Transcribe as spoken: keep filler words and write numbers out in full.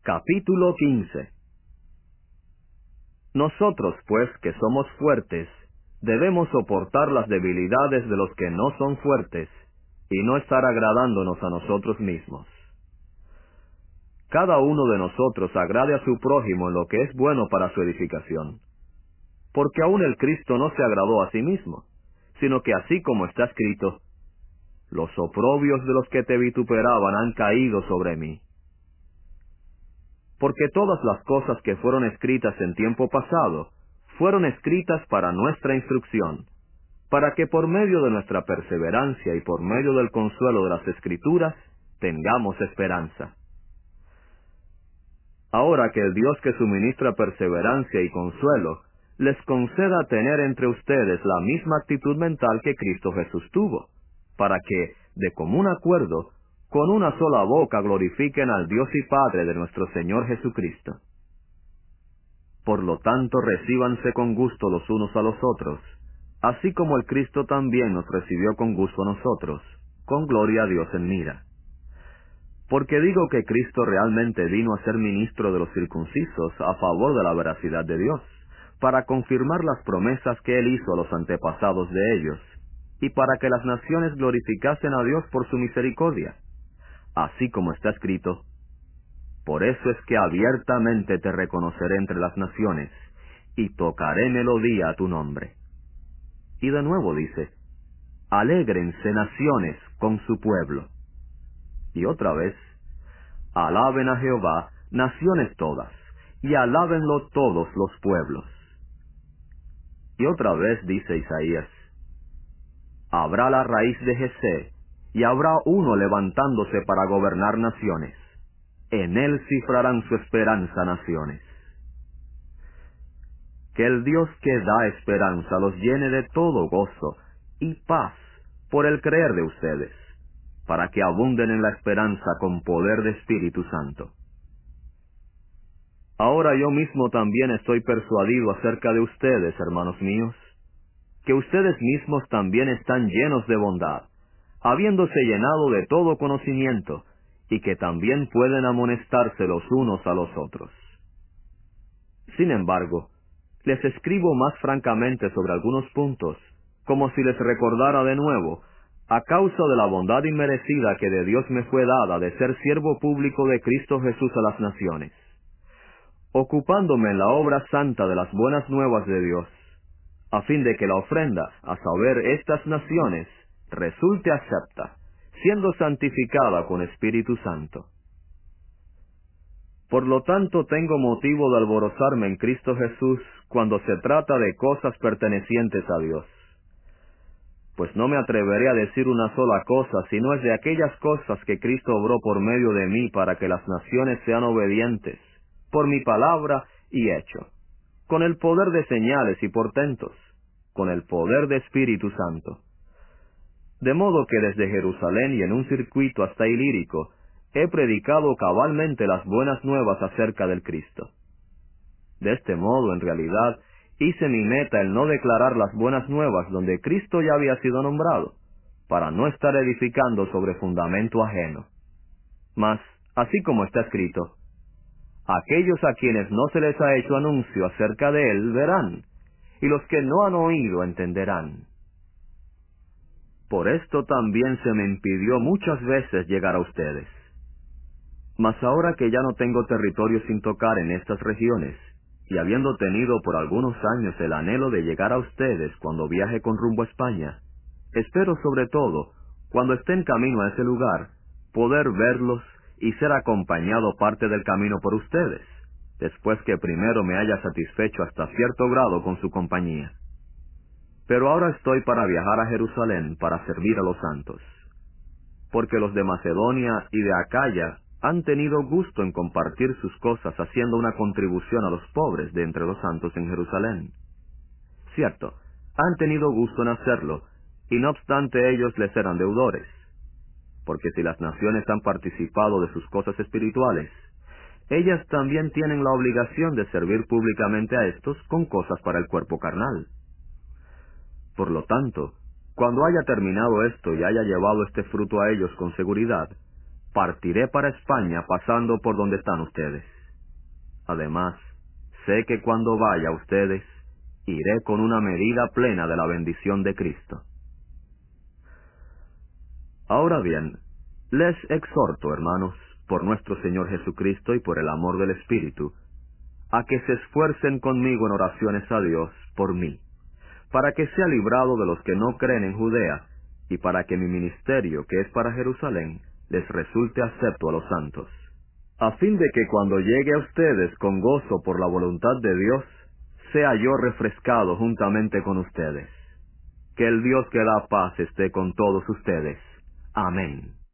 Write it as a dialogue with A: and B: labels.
A: Capítulo quince. Nosotros, pues, que somos fuertes, debemos soportar las debilidades de los que no son fuertes, y no estar agradándonos a nosotros mismos. Cada uno de nosotros agrade a su prójimo en lo que es bueno para su edificación. Porque aún el Cristo no se agradó a sí mismo, sino que así como está escrito, los oprobios de los que te vituperaban han caído sobre mí. Porque todas las cosas que fueron escritas en tiempo pasado, fueron escritas para nuestra instrucción, para que por medio de nuestra perseverancia y por medio del consuelo de las Escrituras, tengamos esperanza. Ahora que el Dios que suministra perseverancia y consuelo, les conceda tener entre ustedes la misma actitud mental que Cristo Jesús tuvo, para que, de común acuerdo, con una sola boca glorifiquen al Dios y Padre de nuestro Señor Jesucristo. Por lo tanto, recíbanse con gusto los unos a los otros, así como el Cristo también nos recibió con gusto a nosotros, con gloria a Dios en mira. Porque digo que Cristo realmente vino a ser ministro de los circuncisos a favor de la veracidad de Dios, para confirmar las promesas que Él hizo a los antepasados de ellos, y para que las naciones glorificasen a Dios por su misericordia. Así como está escrito, por eso es que abiertamente te reconoceré entre las naciones, y tocaré melodía a tu nombre. Y de nuevo dice, alégrense naciones con su pueblo. Y otra vez, alaben a Jehová naciones todas, y alábenlo todos los pueblos. Y otra vez dice Isaías, habrá la raíz de Jesé, y habrá uno levantándose para gobernar naciones. En él cifrarán su esperanza naciones. Que el Dios que da esperanza los llene de todo gozo y paz por el creer de ustedes, para que abunden en la esperanza con poder de Espíritu Santo. Ahora yo mismo también estoy persuadido acerca de ustedes, hermanos míos, que ustedes mismos también están llenos de bondad, habiéndose llenado de todo conocimiento, y que también pueden amonestarse los unos a los otros. Sin embargo, les escribo más francamente sobre algunos puntos, como si les recordara de nuevo, a causa de la bondad inmerecida que de Dios me fue dada de ser siervo público de Cristo Jesús a las naciones, ocupándome en la obra santa de las buenas nuevas de Dios, a fin de que la ofrenda, a saber, estas naciones, resulte acepta, siendo santificada con Espíritu Santo. Por lo tanto, tengo motivo de alborozarme en Cristo Jesús cuando se trata de cosas pertenecientes a Dios. Pues no me atreveré a decir una sola cosa, sino es de aquellas cosas que Cristo obró por medio de mí para que las naciones sean obedientes, por mi palabra y hecho, con el poder de señales y portentos, con el poder de Espíritu Santo. De modo que desde Jerusalén y en un circuito hasta Ilírico, he predicado cabalmente las buenas nuevas acerca del Cristo. De este modo, en realidad, hice mi meta el no declarar las buenas nuevas donde Cristo ya había sido nombrado, para no estar edificando sobre fundamento ajeno. Mas, así como está escrito, aquellos a quienes no se les ha hecho anuncio acerca de Él verán, y los que no han oído entenderán. Por esto también se me impidió muchas veces llegar a ustedes. Mas ahora que ya no tengo territorio sin tocar en estas regiones, y habiendo tenido por algunos años el anhelo de llegar a ustedes cuando viaje con rumbo a España, espero sobre todo, cuando esté en camino a ese lugar, poder verlos y ser acompañado parte del camino por ustedes, después que primero me haya satisfecho hasta cierto grado con su compañía. Pero ahora estoy para viajar a Jerusalén para servir a los santos, porque los de Macedonia y de Acaya han tenido gusto en compartir sus cosas haciendo una contribución a los pobres de entre los santos en Jerusalén. Cierto, han tenido gusto en hacerlo, y no obstante ellos les eran deudores, porque si las naciones han participado de sus cosas espirituales, ellas también tienen la obligación de servir públicamente a estos con cosas para el cuerpo carnal. Por lo tanto, cuando haya terminado esto y haya llevado este fruto a ellos con seguridad, partiré para España pasando por donde están ustedes. Además, sé que cuando vaya a ustedes, iré con una medida plena de la bendición de Cristo. Ahora bien, les exhorto, hermanos, por nuestro Señor Jesucristo y por el amor del Espíritu, a que se esfuercen conmigo en oraciones a Dios por mí, para que sea librado de los que no creen en Judea, y para que mi ministerio, que es para Jerusalén, les resulte acepto a los santos, a fin de que cuando llegue a ustedes con gozo por la voluntad de Dios, sea yo refrescado juntamente con ustedes. Que el Dios que da paz esté con todos ustedes. Amén.